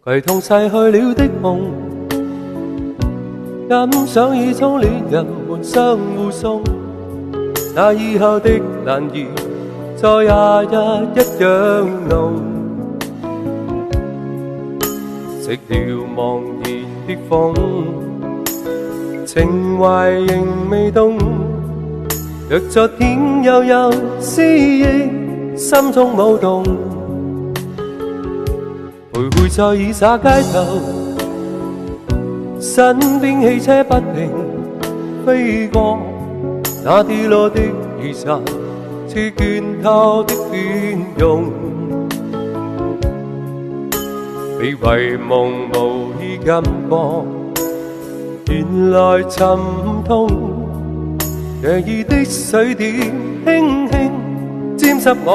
携同逝去了的夢，感想已初戀人們相互送，那以後的難言再也一樣濃。食了茫然的風，情懷仍未動。若昨天悠悠思憶，心中舞動。徘徊在二灑街頭，身邊汽車不停飛過，那跌落的雨傘似倦透的倦容，被遺忘無意感覺，原來沉痛。夜意的水點輕輕沾濕我。